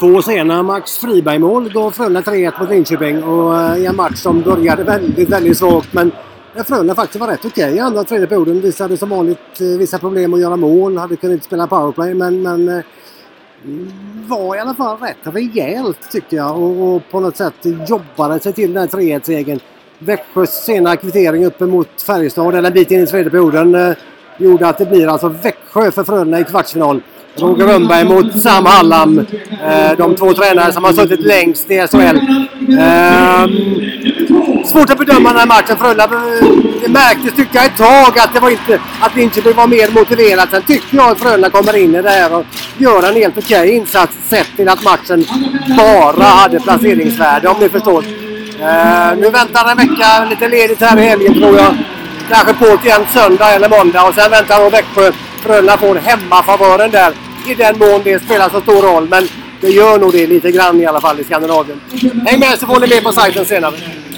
2 sena Max Friberg-mål gav Frölunda 3-1 mot Linköping och i en match som började väldigt svagt, men Frölunda faktiskt var rätt okej i andra och tredje perioden. Visade som vanligt vissa problem att göra mål, hade kunnat inte spela powerplay, men var i alla fall rätt rejält tycker jag och på något sätt jobbade sig till den här 3-1-segern. Växjös sena kvittering uppe mot Färjestad, eller en bit in i tredje perioden, gjorde att det blir alltså Växjö för Frölunda i kvartsfinal. Roger Rönnberg mot Sam Hallam, de 2 tränare som har suttit längst i SHL. Svårt att bedöma den här matchen. Frölunda, det märktes tycker jag ett tag att Linköping var mer motiverat. Sen tycker jag att Frölunda kommer in i det här och gör en helt okej insats sett till att matchen bara hade placeringsvärde, om ni förstår. Nu väntar en vecka lite ledigt här i helgen tror jag. Kanske på till en söndag eller måndag och sen väntar då Växjö. Frölunda får hemmafavören där i den mån det spelar så stor roll, men det gör nog det lite grann i alla fall i Skandinavien. Häng med så får ni med på sajten senare.